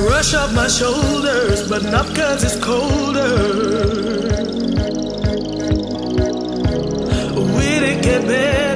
Rush off my shoulders, but not 'cause it's colder. Will it get better?